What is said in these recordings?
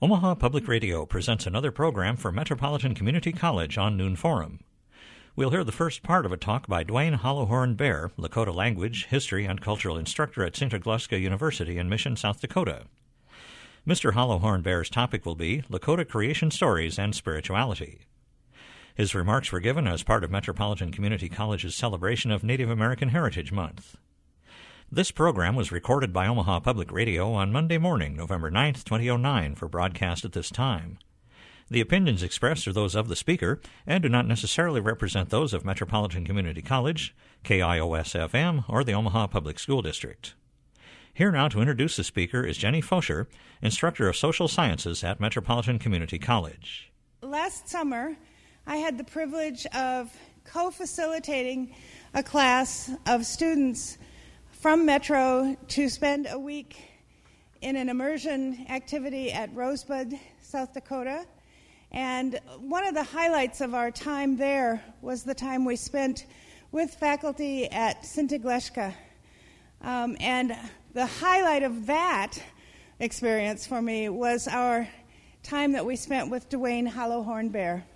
Omaha Public Radio presents another program for Metropolitan Community College on Noon Forum. We'll hear the first part of a talk by Dwayne Hollowhorn Bear, Lakota language, history, and cultural instructor at St. Agluska University in Mission, South Dakota. Mr. Hollowhorn Bear's topic will be Lakota creation stories and spirituality. His remarks were given as part of Metropolitan Community College's celebration of Native American Heritage Month. This program was recorded by Omaha Public Radio on Monday morning, November 9th, 2009, for broadcast at this time. The opinions expressed are those of the speaker and do not necessarily represent those of Metropolitan Community College, KIOS-FM, or the Omaha Public School District. Here now to introduce the speaker is Jenny Fosher, instructor of social sciences at Metropolitan Community College. Last summer, I had the privilege of co-facilitating a class of students from Metro to spend a week in an immersion activity at Rosebud, South Dakota. And one of the highlights of our time there was the time we spent with faculty at St. Agluska. And the highlight of that experience for me was our time that we spent with Dwayne Hollowhorn Bear.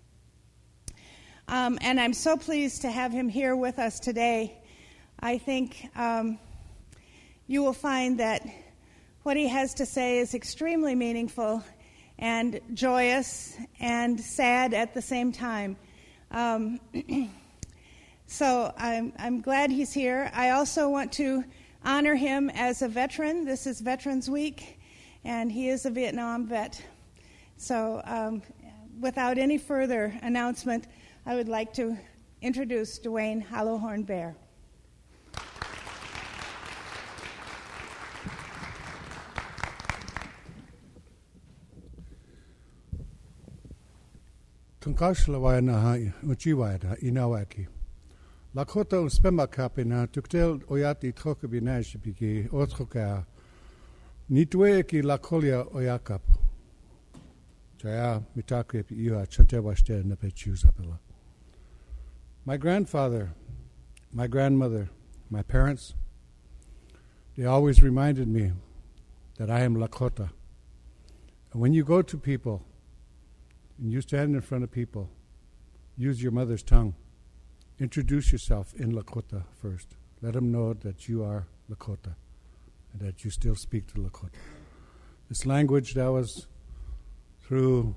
And I'm so pleased to have him here with us today. I think you will find that what he has to say is extremely meaningful and joyous and sad at the same time. So I'm glad he's here. I also want to honor him as a veteran. This is Veterans Week, and he is a Vietnam vet. So without any further announcement, I would like to introduce Dwayne Hollowhorn Bear. Tunkashlawayana uchiwayda inawaki. Lakota uspema kapina tuktel oyati trokabinash bigi otroka nitweki lakolia oyakap. Jaya mitakrip iwa chantewashte nepechuzapela. My grandfather, my grandmother, my parents, they always reminded me that I am Lakota. And when you go to people and you stand in front of people, use your mother's tongue. Introduce yourself in Lakota first. Let them know that you are Lakota and that you still speak to Lakota. This language, that was through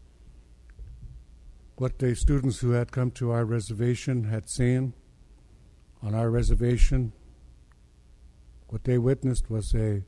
what the students who had come to our reservation had seen on our reservation. What they witnessed was a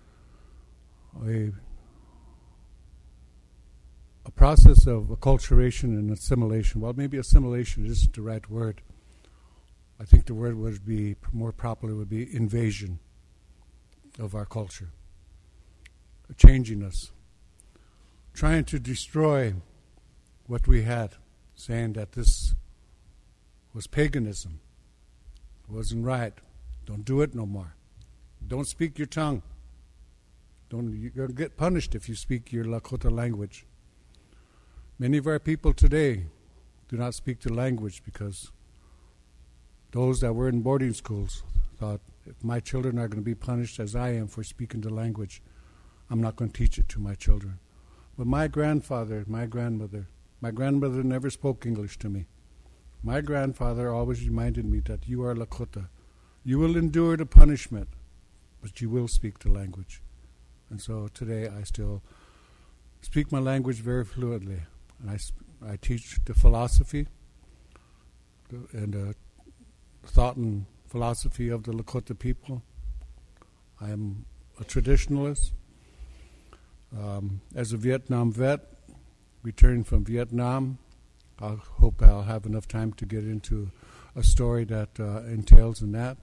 process of acculturation and assimilation. Well, maybe assimilation isn't the right word. I think the word would be more properly would be invasion of our culture, changing us, trying to destroy what we had, saying that this was paganism, it wasn't right. Don't do it no more. Don't speak your tongue. You're going to get punished if you speak your Lakota language. Many of our people today do not speak the language because those that were in boarding schools thought, if my children are going to be punished as I am for speaking the language, I'm not going to teach it to my children. But my grandfather, my grandmother never spoke English to me. My grandfather always reminded me that you are Lakota. You will endure the punishment, but you will speak the language. And so today I still speak my language very fluently. And I teach the philosophy and the thought and philosophy of the Lakota people. I am a traditionalist. As a Vietnam vet, returned from Vietnam, I hope I'll have enough time to get into a story that entails in that.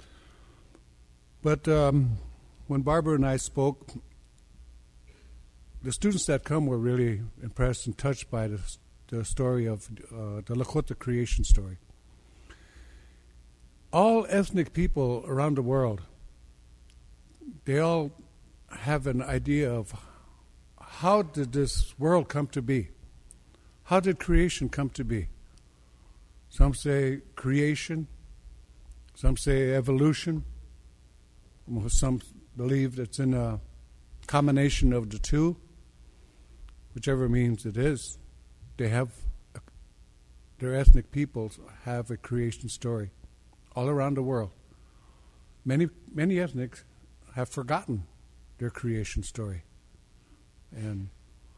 But when Barbara and I spoke, the students that come were really impressed and touched by the story of the Lakota creation story. All ethnic people around the world, they all have an idea of how did this world come to be? How did creation come to be? Some say creation, some say evolution, some believe it's in a combination of the two. whichever means it is, they have, their ethnic peoples have a creation story all around the world. Many ethnics have forgotten their creation story. And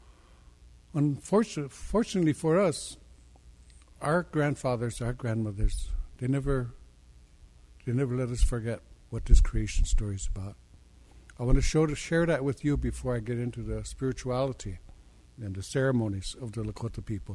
fortunately for us, our grandfathers, our grandmothers, they never let us forget what this creation story is about. I want to share that with you before I get into the spirituality and the ceremonies of the Lakota people.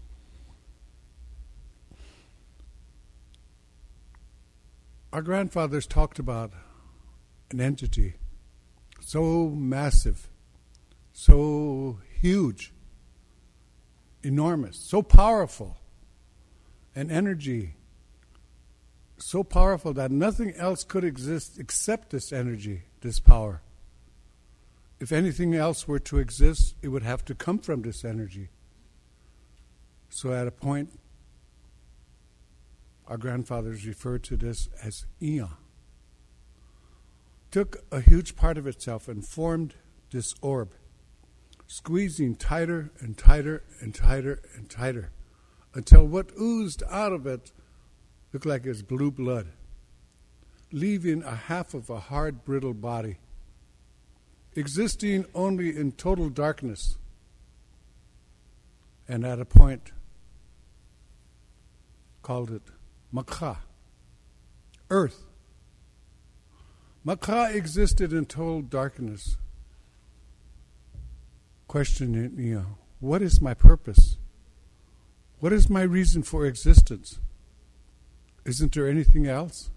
Our grandfathers talked about an entity so massive, so huge, enormous, so powerful, an energy so powerful that nothing else could exist except this energy, this power. If anything else were to exist, it would have to come from this energy. So at a point, our grandfathers referred to this as Iya. Took a huge part of itself and formed this orb, squeezing tighter and tighter and tighter and tighter, until what oozed out of it looked like it was blue blood, leaving a half of a hard, brittle body, existing only in total darkness. And at a point, called it Makha, earth. Makha existed in total darkness, questioning, what is my purpose? What is my reason for existence? Isn't there anything else?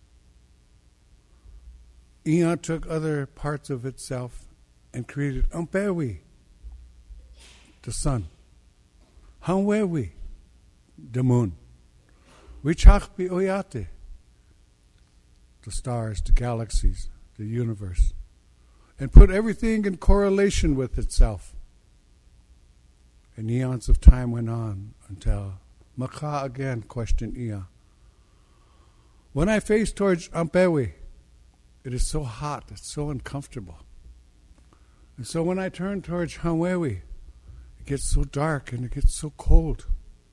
Iya took other parts of itself and created Ampewi, the sun, Hanwewi, the moon, Wichakpi Oyate, the stars, the galaxies, the universe, and put everything in correlation with itself. And eons of time went on until Makha again questioned Iya. When I face towards Ampewi, it is so hot, it's so uncomfortable. And so when I turn towards Hanwewi, it gets so dark and it gets so cold.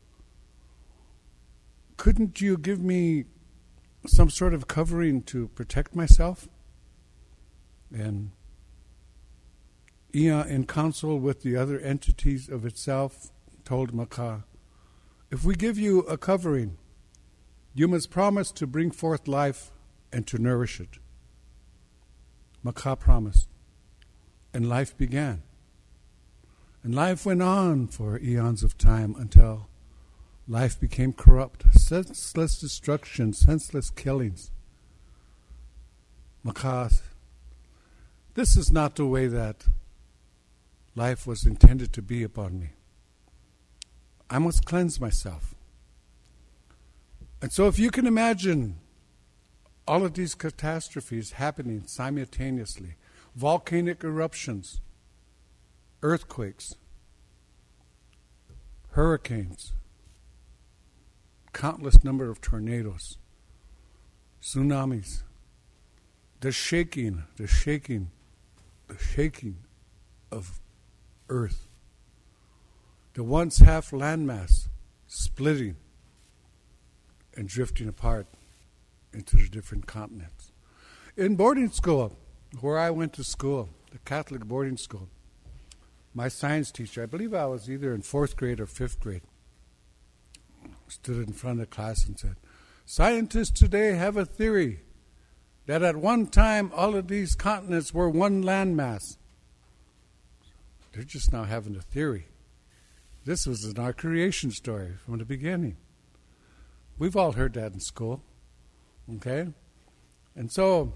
Couldn't you give me some sort of covering to protect myself? And Iya, in counsel with the other entities of itself, told Makha, if we give you a covering, you must promise to bring forth life and to nourish it. Makha promised, and life began. And life went on for eons of time until life became corrupt, senseless destruction, senseless killings. Makha, this is not the way that life was intended to be upon me. I must cleanse myself. And so if you can imagine all of these catastrophes happening simultaneously, volcanic eruptions, earthquakes, hurricanes, countless number of tornadoes, tsunamis, the shaking of earth, the once half landmass splitting and drifting apart into the different continents. In boarding school, where I went to school, the Catholic boarding school, my science teacher, I believe I was either in 4th grade or 5th grade, stood in front of the class and said, scientists today have a theory that at one time all of these continents were one landmass. They're just now having a theory. This was in our creation story from the beginning. We've all heard that in school, okay? And so,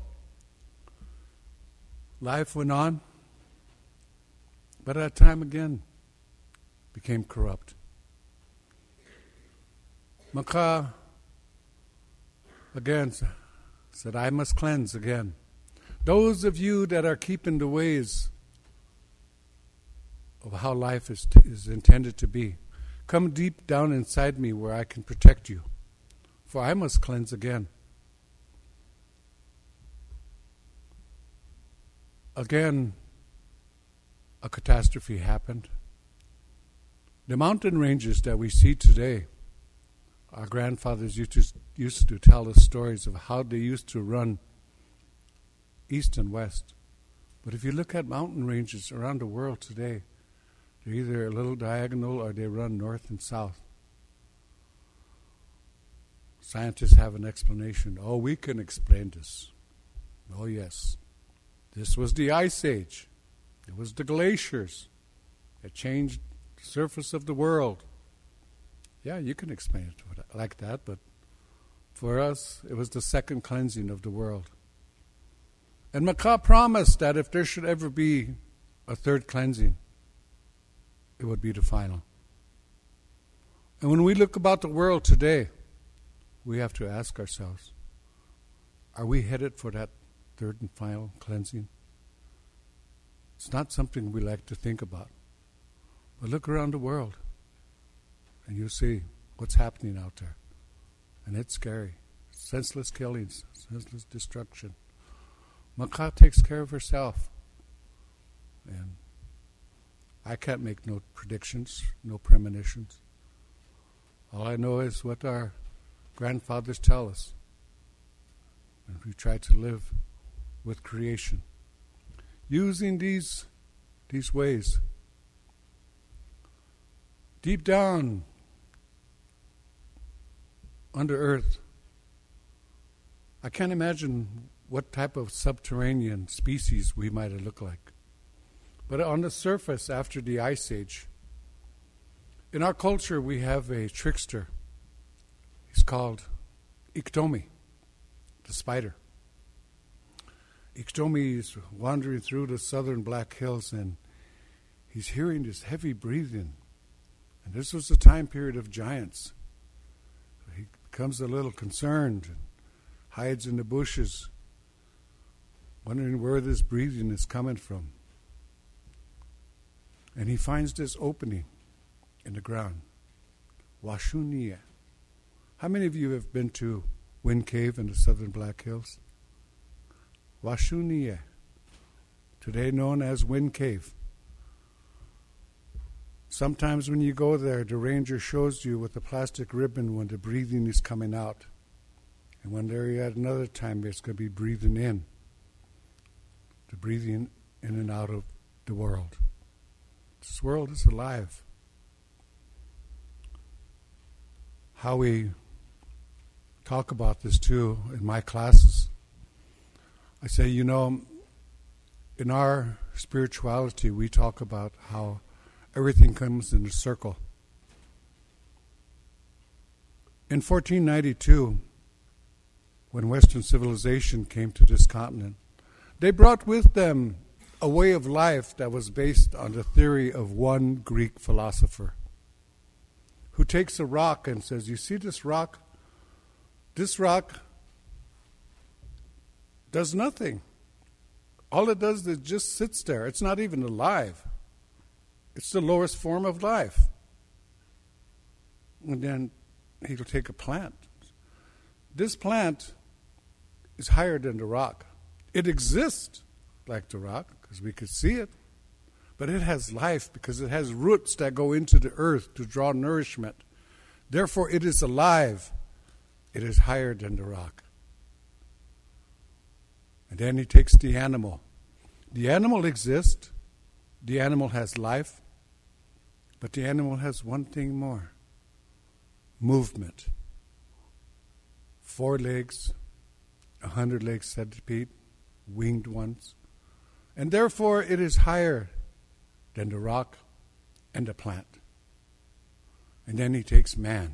life went on, but at time again became corrupt. Makha again said, I must cleanse again. Those of you that are keeping the ways of how life is intended to be, come deep down inside me where I can protect you, for I must cleanse again. Again, a catastrophe happened, The mountain ranges that we see today, our grandfathers used to tell us stories of how they used to run east and west. But if you look at mountain ranges around the world today, they're either a little diagonal or they run north and south. Scientists have an explanation. Oh, we can explain this. Oh, yes. This was the Ice Age. It was the glaciers that changed the surface of the world. Yeah, you can explain it like that, but for us, it was the second cleansing of the world. And Makah promised that if there should ever be a third cleansing, it would be the final. And when we look about the world today, we have to ask ourselves, are we headed for that third and final cleansing? It's not something we like to think about. But look around the world, and you see what's happening out there. And it's scary. Senseless killings, senseless destruction. Makah takes care of herself. And I can't make no predictions, no premonitions. All I know is what our grandfathers tell us. And we try to live with creation, using these ways. Deep down under earth, I can't imagine what type of subterranean species we might have looked like. But on the surface, after the Ice Age, in our culture we have a trickster. He's called Iktomi, the spider. Iktomi is wandering through the southern Black Hills, and he's hearing this heavy breathing. And this was the time period of giants. So he becomes a little concerned and hides in the bushes, wondering where this breathing is coming from. And he finds this opening in the ground. Washunia. How many of you have been to Wind Cave in the southern Black Hills? Washunia, today known as Wind Cave. Sometimes when you go there, the ranger shows you with a plastic ribbon when the breathing is coming out. And when they're at another time, it's going to be breathing in. The breathing in and out of the world. This world is alive. How we talk about this too in my classes. I say, in our spirituality, we talk about how everything comes in a circle. In 1492, when Western civilization came to this continent, they brought with them a way of life that was based on the theory of one Greek philosopher who takes a rock and says, you see this rock? This rock does nothing. All it does is just sits there. It's not even alive. It's the lowest form of life. And then he'll take a plant. This plant is higher than the rock. It exists like the rock because we could see it. But it has life because it has roots that go into the earth to draw nourishment. Therefore, it is alive. It is higher than the rock. And then he takes the animal. The animal exists. The animal has life. But the animal has one thing more. Movement. 4 legs, 100 legs centipede, winged ones. And therefore it is higher than the rock and the plant. And then he takes man.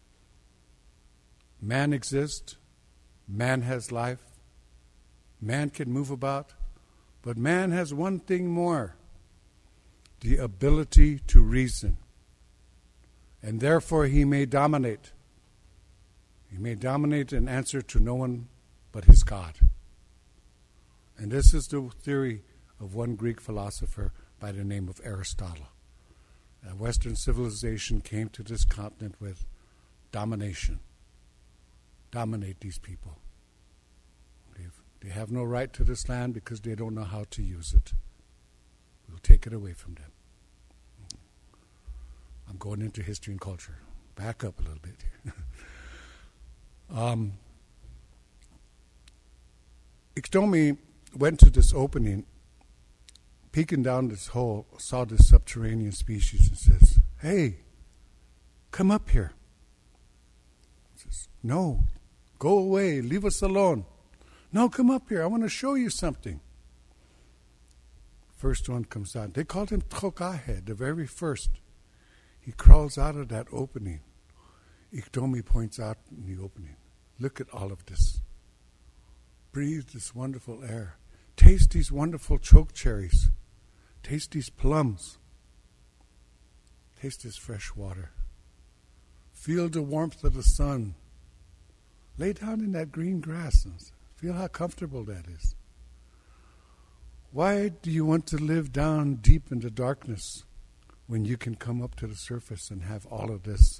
Man exists. Man has life. Man can move about. But man has one thing more. The ability to reason. And therefore he may dominate. He may dominate and answer to no one but his God. And this is the theory of one Greek philosopher by the name of Aristotle. Western civilization came to this continent with domination. Dominate these people. They have no right to this land because they don't know how to use it. We'll take it away from them. I'm going into history and culture. Back up a little bit here. Iktomi went to this opening, peeking down this hole, saw this subterranean species and says, "Hey, come up here." He says, "No, go away, leave us alone." "No, come up here, I want to show you something." First one comes out. They called him Trokahe, the very first. He crawls out of that opening. Iktomi points out in the opening, "Look at all of this. Breathe this wonderful air. Taste these wonderful choke cherries. Taste these plums. Taste this fresh water. Feel the warmth of the sun. Lay down in that green grass and feel how comfortable that is. Why do you want to live down deep in the darkness when you can come up to the surface and have all of this?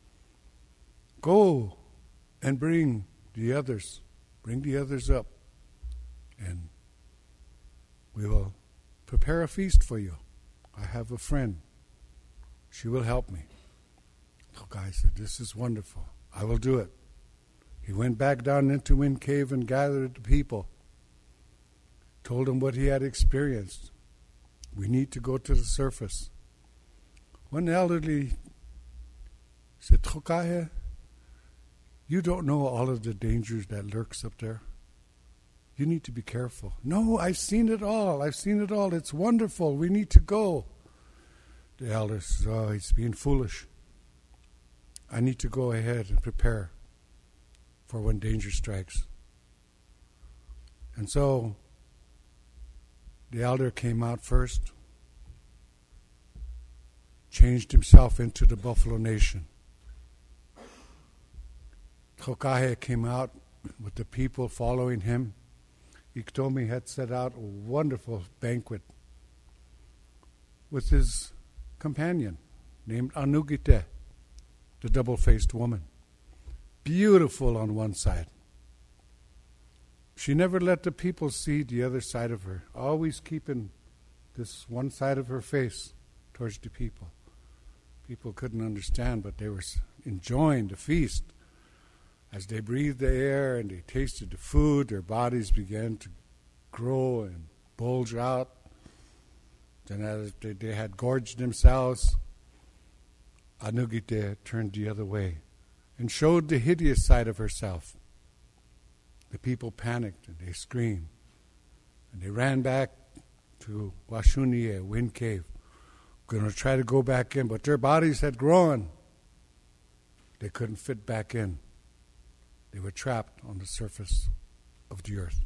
Go and bring the others. Bring the others up, and we will prepare a feast for you. I have a friend. She will help me." The guy said, "This is wonderful. I will do it." He went back down into Wind Cave and gathered the people, told them what he had experienced. We need to go to the surface. One elderly said, "Trokahe, you don't know all of the dangers that lurks up there. You need to be careful." "No, I've seen it all. I've seen it all. It's wonderful. We need to go." The elder says, "Oh, he's being foolish. I need to go ahead and prepare for when danger strikes." And so the elder came out first, changed himself into the Buffalo Nation. Trokahe came out with the people following him. Iktomi had set out a wonderful banquet with his companion named Anugite, the double-faced woman. Beautiful on one side. She never let the people see the other side of her, always keeping this one side of her face towards the people. People couldn't understand, but they were enjoying the feast. As they breathed the air and they tasted the food, their bodies began to grow and bulge out. Then as they had gorged themselves, Anugite turned the other way and showed the hideous side of herself. The people panicked and they screamed. And they ran back to Washunie, Wind Cave, going to try to go back in, but their bodies had grown. They couldn't fit back in. They were trapped on the surface of the earth.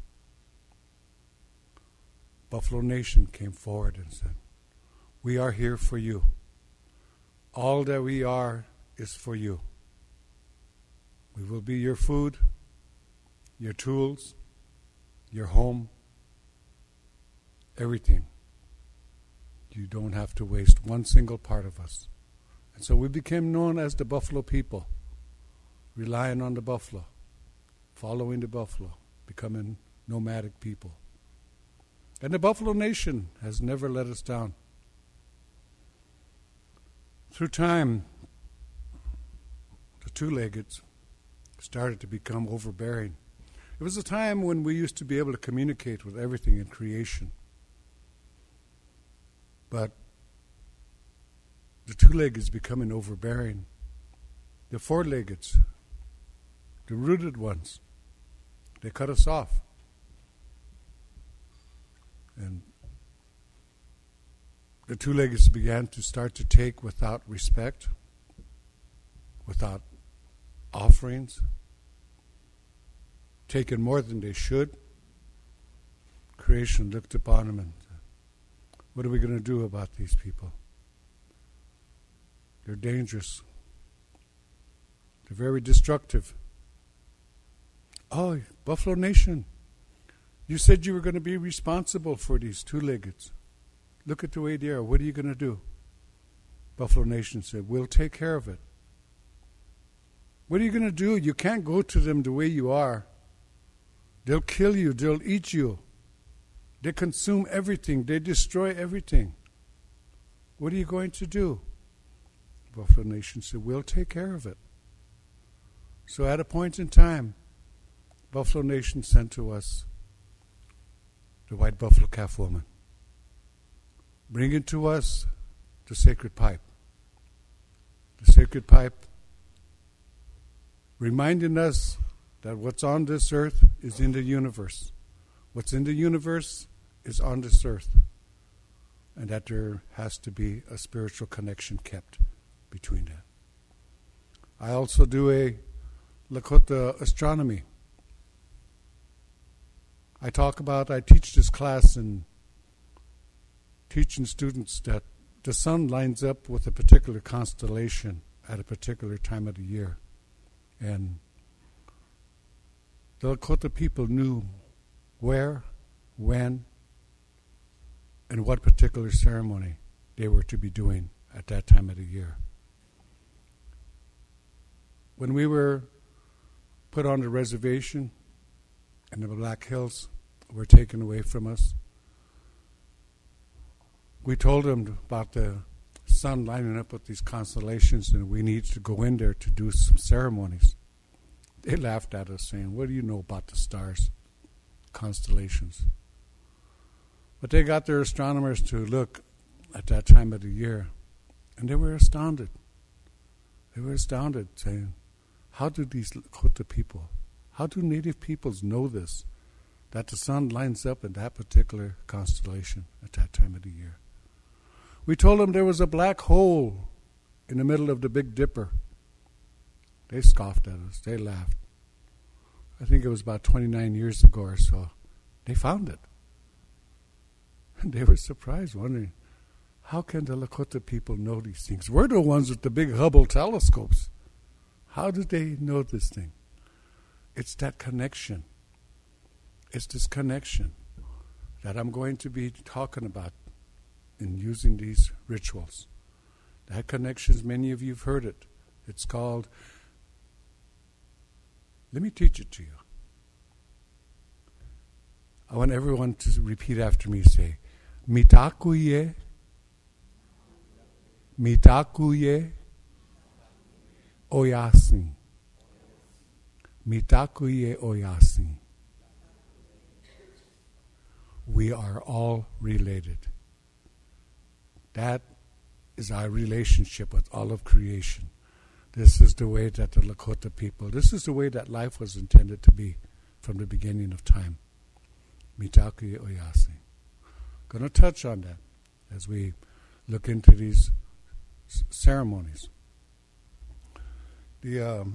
Buffalo Nation came forward and said, "We are here for you. All that we are is for you. We will be your food, your tools, your home, everything. You don't have to waste one single part of us." And so we became known as the Buffalo people, relying on the buffalo, following the buffalo, becoming nomadic people. And the Buffalo Nation has never let us down. Through time, the two-leggeds started to become overbearing. It was a time when we used to be able to communicate with everything in creation. But the two-leggeds becoming overbearing. The four-leggeds, the rooted ones, they cut us off. And the two-leggeds began to start to take without respect, without offerings, taking more than they should. Creation looked upon them and said, "What are we going to do about these people? They're dangerous. They're very destructive. Oh, Buffalo Nation, you said you were going to be responsible for these two-leggeds. Look at the way they are. What are you going to do?" Buffalo Nation said, "We'll take care of it." "What are you going to do? You can't go to them the way you are. They'll kill you. They'll eat you. They consume everything. They destroy everything. What are you going to do?" Buffalo Nation said, we'll take care of it. So at a point in time, Buffalo Nation sent to us the white buffalo calf woman, bringing to us the sacred pipe. The sacred pipe reminding us that what's on this earth is in the universe. What's in the universe is on this earth. And that there has to be a spiritual connection kept between that. I also do a Lakota astronomy. I teach this class in teaching students that the sun lines up with a particular constellation at a particular time of the year. And the Lakota people knew where, when, and what particular ceremony they were to be doing at that time of the year. When we were put on the reservation and the Black Hills were taken away from us, we told them about the sun lining up with these constellations and we need to go in there to do some ceremonies. They laughed at us saying, what do you know about the stars, constellations? But they got their astronomers to look at that time of the year, and they were astounded. They were astounded, saying, how do these Lakota people, how do Native peoples know this, that the sun lines up in that particular constellation at that time of the year? We told them there was a black hole in the middle of the Big Dipper. They scoffed at us. They laughed. I think it was about 29 years ago or so. They found it. And they were surprised, wondering, how can the Lakota people know these things? We're the ones with the big Hubble telescopes. How did they know this thing? It's that connection. It's this connection that I'm going to be talking about in using these rituals. That connection, many of you have heard it. It's called, let me teach it to you. I want everyone to repeat after me. Say, Mitakuye, Mitakuye, Oyasin. Mitakuye Oyasin. We are all related. That is our relationship with all of creation. This is the way that the Lakota people, this is the way that life was intended to be from the beginning of time. Mitakuye Oyasi. Going to touch on that as we look into these ceremonies. The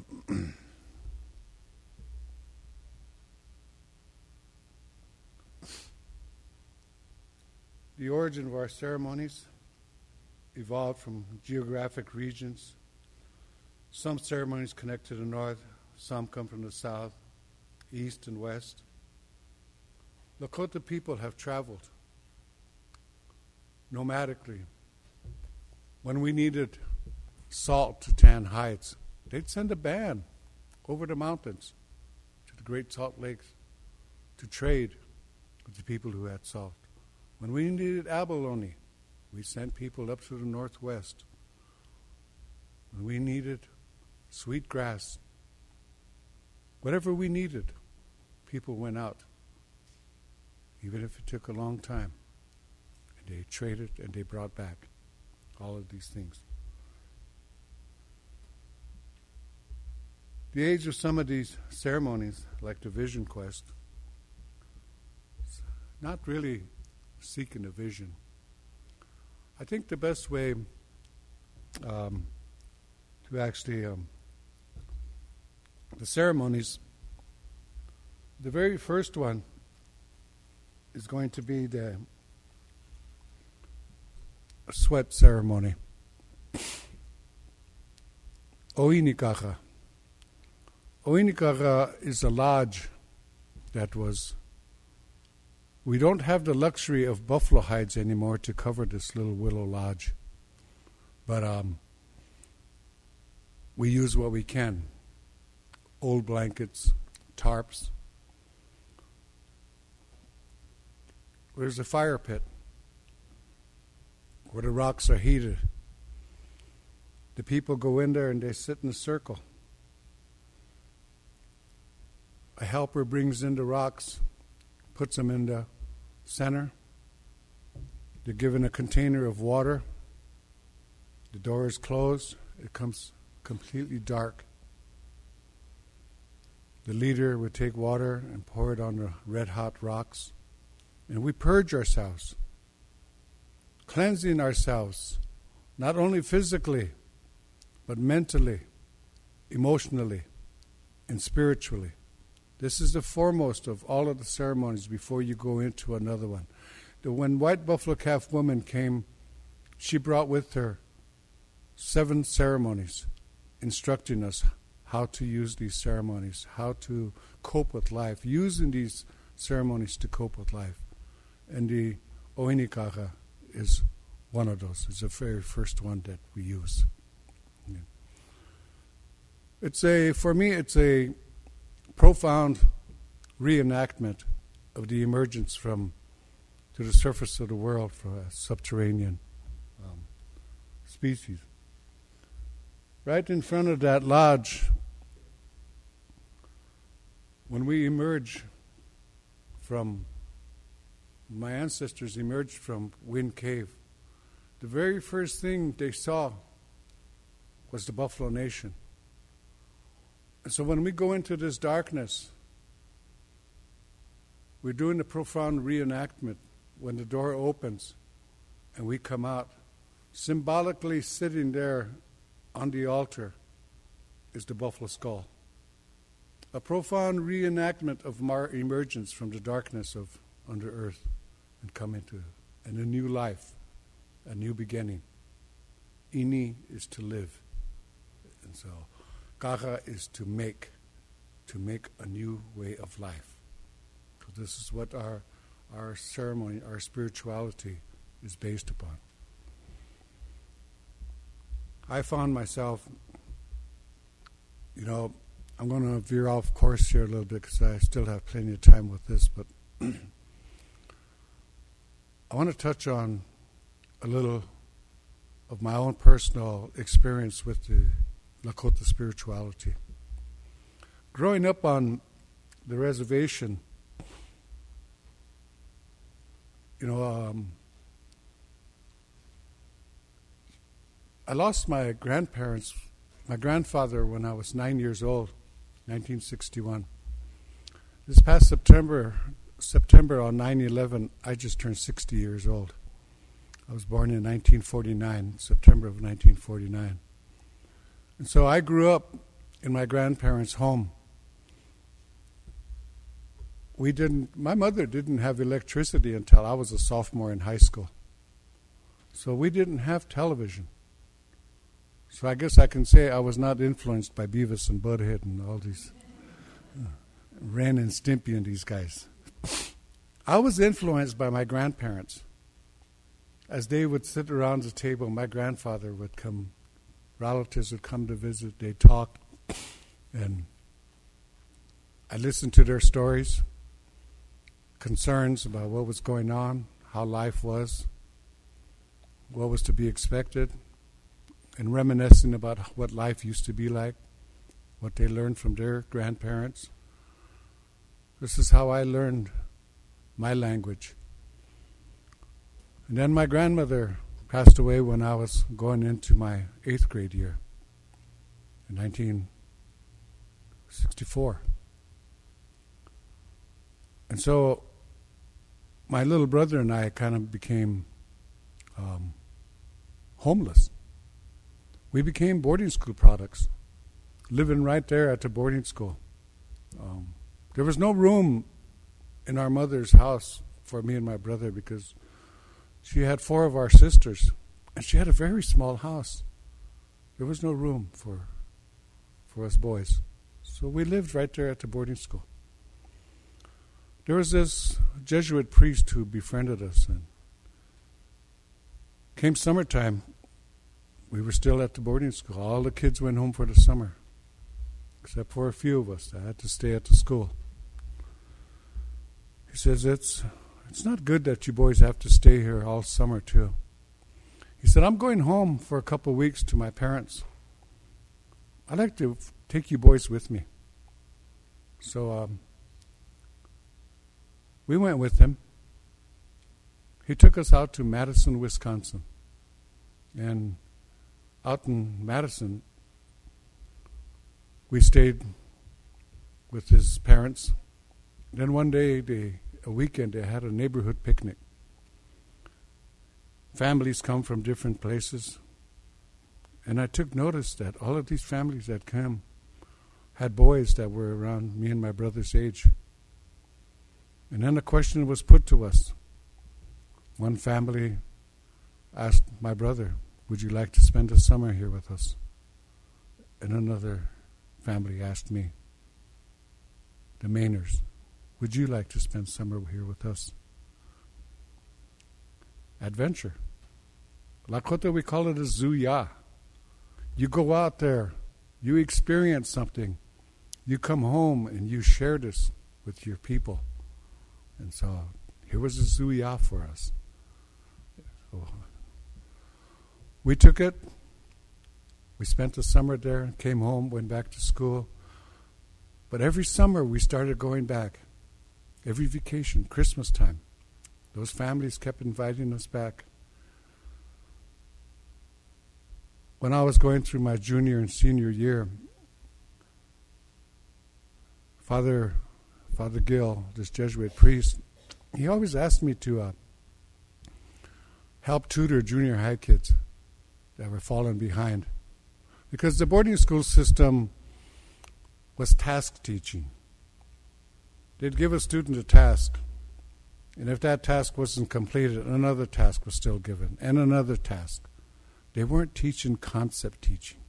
origin of our ceremonies evolved from geographic regions. Some ceremonies connect to the north, some come from the south, east, and west. Lakota people have traveled nomadically. When we needed salt to tan hides, they'd send a band over the mountains to the Great Salt Lakes to trade with the people who had salt. When we needed abalone, we sent people up to the northwest. When we needed sweet grass, whatever we needed, people went out, even if it took a long time. And they traded and they brought back all of these things. The age of some of these ceremonies, like the Vision Quest, is not really seeking a vision. I think the best way to actually, the ceremonies, the very first one is going to be the sweat ceremony. Oinikaha. Oinikaha is a lodge that was, we don't have the luxury of buffalo hides anymore to cover this little willow lodge. But we use what we can. Old blankets, tarps. There's a fire pit where the rocks are heated. The people go in there and they sit in a circle. A helper brings in the rocks, puts them in the center. They're given a container of water. The door is closed. It comes completely dark. The leader would take water and pour it on the red-hot rocks. And we purge ourselves, cleansing ourselves, not only physically, but mentally, emotionally, and spiritually. This is the foremost of all of the ceremonies before you go into another one. When White Buffalo Calf Woman came, she brought with her 7 ceremonies instructing us how to use these ceremonies, how to cope with life, using these ceremonies to cope with life. And the Oinikaha is one of those. It's the very first one that we use. Yeah. For me, it's a profound reenactment of the emergence to the surface of the world for a subterranean species. Right in front of that lodge, when we emerge from, my ancestors emerged from Wind Cave, the very first thing they saw was the Buffalo Nation. And so when we go into this darkness, we're doing a profound reenactment. When the door opens and we come out, symbolically sitting there on the altar is the buffalo skull. A profound reenactment of our emergence from the darkness of under earth and come into a new life, a new beginning. Ini is to live. And so Kaha is to make a new way of life. So this is what our ceremony, our spirituality is based upon. I found myself, I'm going to veer off course here a little bit because I still have plenty of time with this, but I want to touch on a little of my own personal experience with the Lakota spirituality. Growing up on the reservation, I lost my grandfather when I was 9 years old, 1961. This past September on 9/11, I just turned 60 years old. I was born in 1949, September of 1949. And so I grew up in my grandparents' home. My mother didn't have electricity until I was a sophomore in high school. So we didn't have television. So I guess I can say I was not influenced by Beavis and Butthead and all these Ren and Stimpy and these guys. I was influenced by my grandparents. As they would sit around the table, my grandfather would come, relatives would come to visit, they'd talk, and I listened to their stories, concerns about what was going on, how life was, what was to be expected, and reminiscing about what life used to be like, what they learned from their grandparents. This is how I learned my language. And then my grandmother passed away when I was going into my 8th grade year in 1964. And so my little brother and I kind of became homeless. We became boarding school products, living right there at the boarding school. There was no room in our mother's house for me and my brother because she had 4 of our sisters, and she had a very small house. There was no room for us boys. So we lived right there at the boarding school. There was this Jesuit priest who befriended us, and came summertime, we were still at the boarding school. All the kids went home for the summer, except for a few of us that had to stay at the school. He says, it's not good that you boys have to stay here all summer too. He said, I'm going home for a couple of weeks to my parents. I'd like to take you boys with me. So we went with him. He took us out to Madison, Wisconsin. And out in Madison, we stayed with his parents. Then one day, a weekend, they had a neighborhood picnic. Families come from different places. And I took notice that all of these families that came had boys that were around me and my brother's age. And then a question was put to us. One family asked my brother, would you like to spend the summer here with us? And another family asked me, the Mainers, would you like to spend summer here with us? Adventure. Lakota, we call it a zuya. You go out there, you experience something, you come home and you share this with your people. And so here was a zuya for us. So we took it. We spent the summer there, came home, went back to school. But every summer we started going back. Every vacation, Christmas time. Those families kept inviting us back. When I was going through my junior and senior year, Father Gill, this Jesuit priest, he always asked me to help tutor junior high kids that were falling behind. Because the boarding school system was task teaching. They'd give a student a task, and if that task wasn't completed, another task was still given, and another task. They weren't teaching concept teaching.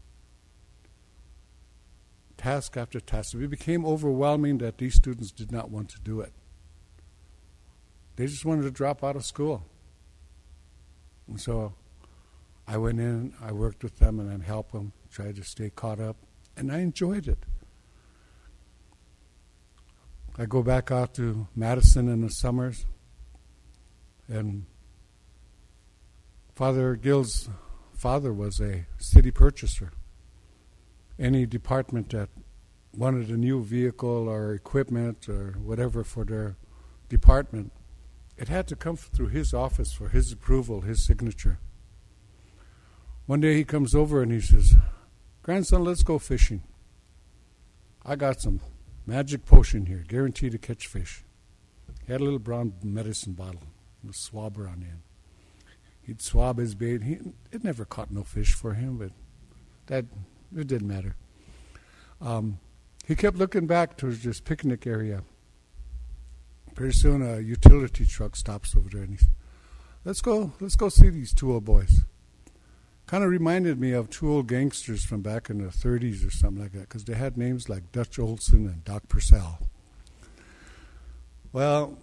Task after task. It became overwhelming that these students did not want to do it. They just wanted to drop out of school. And so I went in, I worked with them, and then helped them, tried to stay caught up, and I enjoyed it. I go back out to Madison in the summers, and Father Gill's father was a city purchaser. Any department that wanted a new vehicle or equipment or whatever for their department, it had to come through his office for his approval, his signature. One day he comes over and he says, "Grandson, let's go fishing. I got some magic potion here, guaranteed to catch fish." He had a little brown medicine bottle with a swabber on the end. He'd swab his bait. It never caught no fish for him, but it didn't matter. He kept looking back towards this picnic area. Pretty soon a utility truck stops over there, and he said, let's go see these two old boys. Kind of reminded me of two old gangsters from back in the 30s or something like that, because they had names like Dutch Olson and Doc Purcell. Well,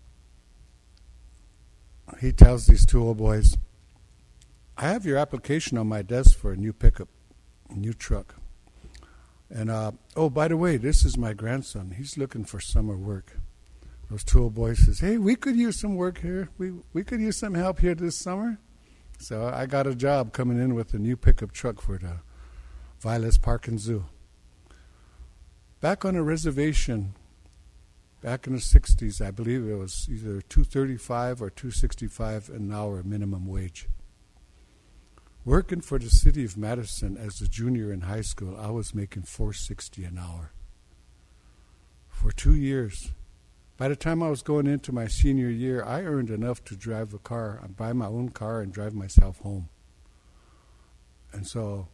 he tells these two old boys, "I have your application on my desk for a new pickup, a new truck. And, oh, by the way, this is my grandson. He's looking for summer work." Those two old boys says, "Hey, we could use some work here. We could use some help here this summer." So I got a job coming in with a new pickup truck for the Vilas Park and Zoo. Back on a reservation, back in the 60s, I believe it was either $2.35 or $2.65 an hour minimum wage. Working for the city of Madison as a junior in high school, I was making $4.60 an hour. For 2 years. By the time I was going into my senior year, I earned enough to drive a car, buy my own car, and drive myself home. And so,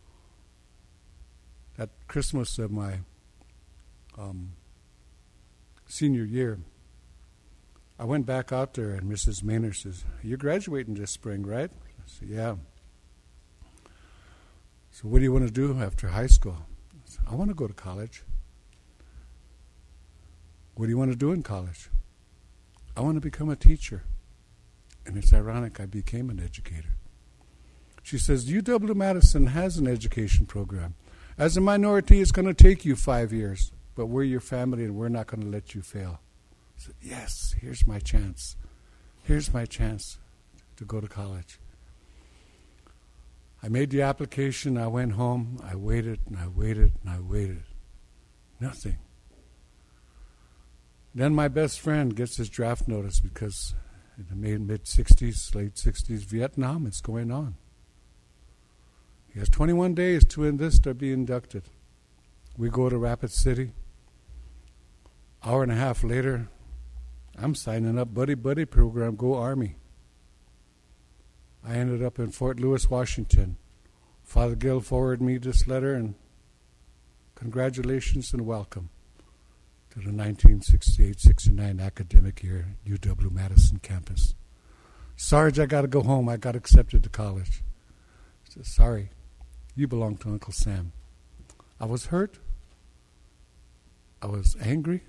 that Christmas of my senior year, I went back out there, and Mrs. Maynard says, "You're graduating this spring, right?" I said, "Yeah." "So what do you want to do after high school?" I said, "I want to go to college." "What do you want to do in college?" "I want to become a teacher." And it's ironic, I became an educator. She says, UW-Madison has an education program. As a minority, it's going to take you 5 years, but we're your family and we're not going to let you fail. I said, yes, here's my chance. Here's my chance to go to college. I made the application. I went home. I waited and I waited and I waited. Nothing. Then my best friend gets his draft notice because in the mid-60s, late 60s, Vietnam, it's going on. He has 21 days to enlist or be inducted. We go to Rapid City. Hour and a half later, I'm signing up buddy program, go Army. I ended up in Fort Lewis, Washington. Father Gill forwarded me this letter and congratulations and welcome to the 1968-69 academic year UW-Madison campus. Sarge, I got to go home. I got accepted to college. I said, sorry, you belong to Uncle Sam. I was hurt. I was angry.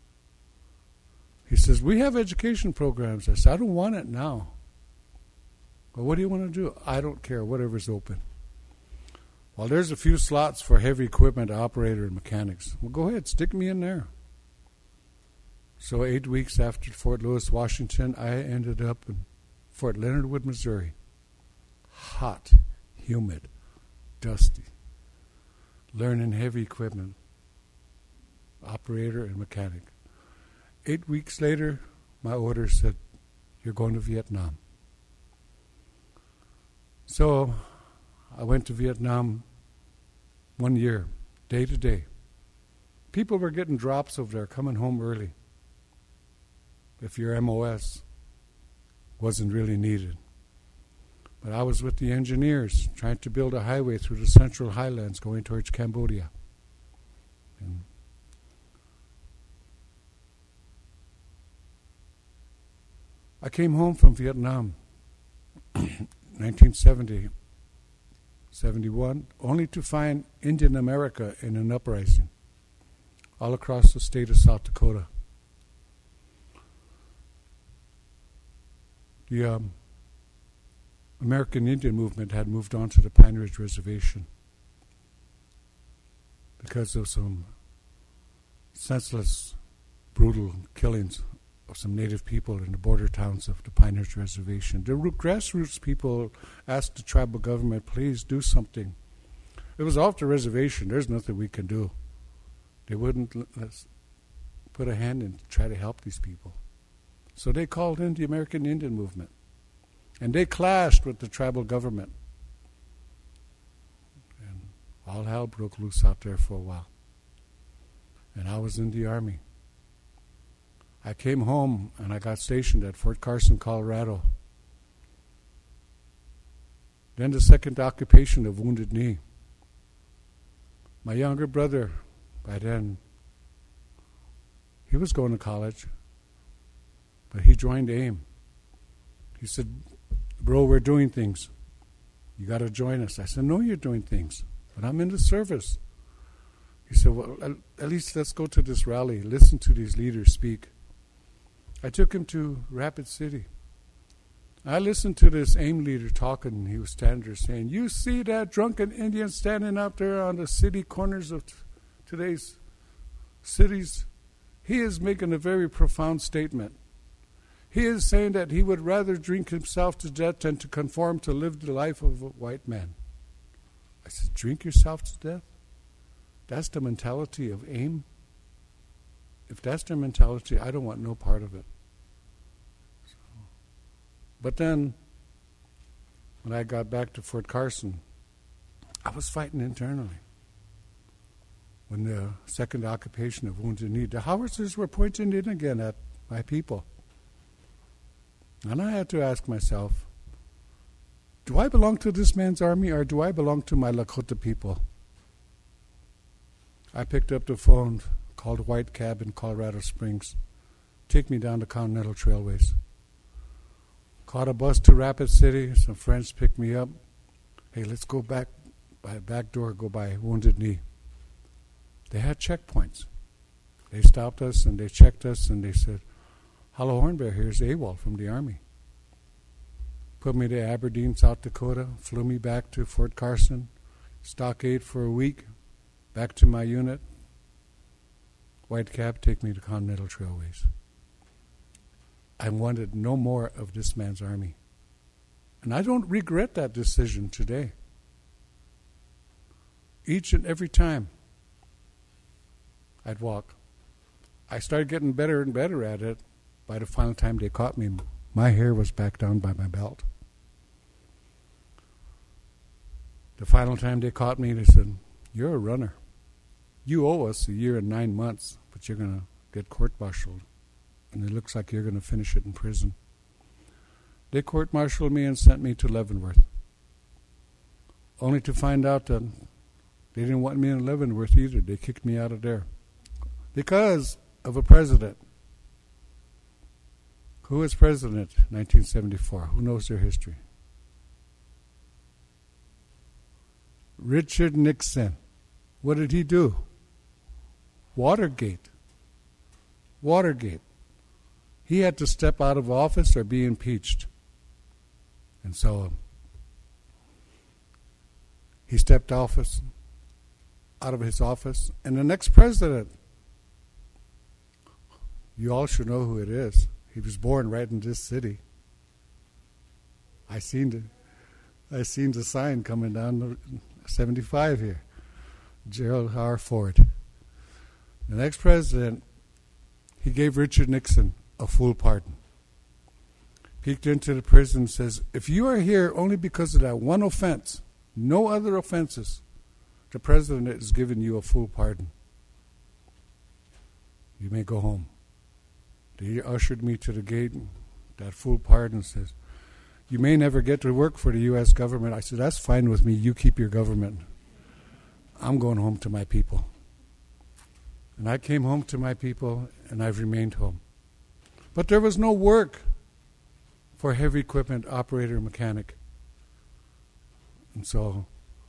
He says, we have education programs. I said, I don't want it now. Well, what do you want to do? I don't care, whatever's open. Well, there's a few slots for heavy equipment operator and mechanics. Well, go ahead, stick me in there. So 8 weeks after Fort Lewis, Washington, I ended up in Fort Leonard Wood, Missouri. Hot, humid, dusty. Learning heavy equipment, operator and mechanic. 8 weeks later, my order said, you're going to Vietnam. So I went to Vietnam 1 year, day to day. People were getting drops over there, coming home early. If your MOS wasn't really needed. But I was with the engineers trying to build a highway through the Central Highlands going towards Cambodia. And I came home from Vietnam 1970, 71, only to find Indian America in an uprising all across the state of South Dakota. The American Indian movement had moved on to the Pine Ridge Reservation because of some senseless, brutal killings of some native people in the border towns of the Pine Ridge Reservation. The grassroots people asked the tribal government, please do something. It was off the reservation. There's nothing we can do. They wouldn't let us put a hand in to try to help these people. So they called in the American Indian movement. And they clashed with the tribal government. And all hell broke loose out there for a while. And I was in the Army. I came home and I got stationed at Fort Carson, Colorado. Then the second occupation of Wounded Knee. My younger brother, by then, he was going to college. But he joined AIM. He said, bro, we're doing things. You got to join us. I said, no, you're doing things. But I'm in the service. He said, well, at least let's go to this rally. Listen to these leaders speak. I took him to Rapid City. I listened to this AIM leader talking. He was standing there saying, you see that drunken Indian standing out there on the city corners of today's cities? He is making a very profound statement. He is saying that he would rather drink himself to death than to conform to live the life of a white man. I said, drink yourself to death? That's the mentality of AIM? If that's their mentality, I don't want no part of it. But then, when I got back to Fort Carson, I was fighting internally. When the second occupation of Wounded Knee, the howitzers were pointing in again at my people. And I had to ask myself, do I belong to this man's army or do I belong to my Lakota people? I picked up the phone, called a white cab in Colorado Springs, take me down the Continental Trailways. Caught a bus to Rapid City, some friends picked me up. Hey, let's go back by the back door, go by Wounded Knee. They had checkpoints. They stopped us and they checked us and they said, Hollow Hornbear, here's AWOL from the Army. Put me to Aberdeen, South Dakota, flew me back to Fort Carson, stockade for a week, back to my unit. White cab, take me to Continental Trailways. I wanted no more of this man's army. And I don't regret that decision today. Each and every time I'd walk. I started getting better and better at it. By the final time they caught me, my hair was back down by my belt. The final time they caught me, they said, "You're a runner. You owe us 1 year and 9 months, but you're going to get court-martialed, and it looks like you're going to finish it in prison." They court-martialed me and sent me to Leavenworth, only to find out that they didn't want me in Leavenworth either. They kicked me out of there because of a president. Who was president in 1974? Who knows their history? Richard Nixon. What did he do? Watergate. He had to step out of office or be impeached. And so he stepped out of his office. And the next president, you all should know who it is. He was born right in this city. I seen the sign coming down the 75 here. Gerald R. Ford. The next president, he gave Richard Nixon a full pardon. Peeked into the prison and says, "If you are here only because of that one offense, no other offenses, the president is giving you a full pardon. You may go home." They ushered me to the gate. That full pardon says, "You may never get to work for the U.S. government." I said, "That's fine with me. You keep your government. I'm going home to my people." And I came home to my people, and I've remained home. But there was no work for heavy equipment operator mechanic. And so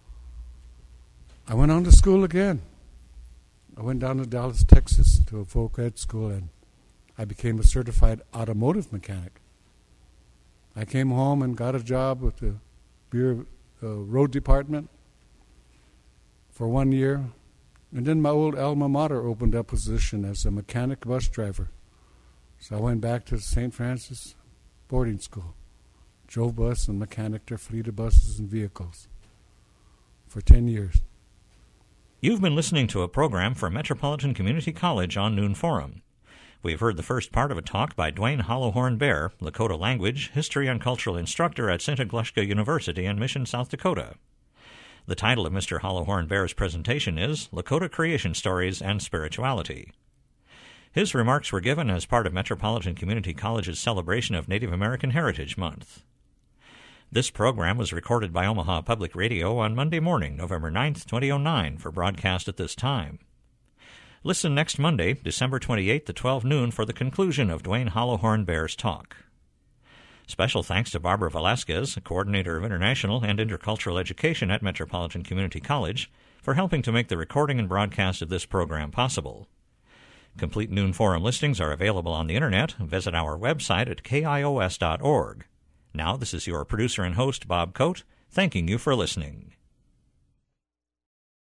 I went on to school again. I went down to Dallas, Texas to a voc ed school, and I became a certified automotive mechanic. I came home and got a job with the Bureau Road Department for 1 year. And then my old alma mater opened up a position as a mechanic bus driver. So I went back to the St. Francis boarding school, drove bus and mechanicked their fleet of buses and vehicles for 10 years. You've been listening to a program from Metropolitan Community College on Noon Forum. We've heard the first part of a talk by Dwayne Hollowhorn Bear, Lakota language, history, and cultural instructor at St. Aglushka University in Mission, South Dakota. The title of Mr. Hollowhorn Bear's presentation is Lakota Creation Stories and Spirituality. His remarks were given as part of Metropolitan Community College's celebration of Native American Heritage Month. This program was recorded by Omaha Public Radio on Monday morning, November 9th, 2009, for broadcast at this time. Listen next Monday, December 28th at 12 noon for the conclusion of Dwayne Hollowhorn Bear's talk. Special thanks to Barbara Velasquez, Coordinator of International and Intercultural Education at Metropolitan Community College, for helping to make the recording and broadcast of this program possible. Complete Noon Forum listings are available on the Internet. Visit our website at kios.org. Now, this is your producer and host, Bob Coate, thanking you for listening.